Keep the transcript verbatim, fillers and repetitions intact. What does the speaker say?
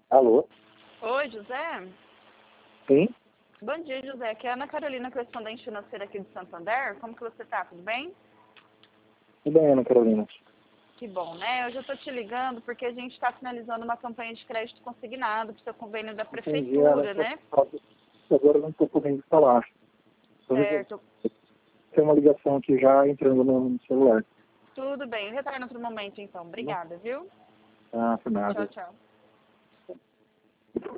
Alô? Oi, José? Sim? Bom dia, José. Aqui é a Ana Carolina, correspondente financeira aqui de Santander. Como que você tá? Tudo bem? Tudo bem, Ana Carolina? Que bom, né? Hoje eu estou te ligando porque a gente está finalizando uma campanha de crédito consignado para o seu convênio da Entendi, Ana. prefeitura, né? Agora eu não estou podendo falar. Certo. Tem uma ligação aqui já entrando no celular. Tudo bem. Eu retorno outro momento, então. Obrigada, viu? Ah, por nada. Tchau, tchau.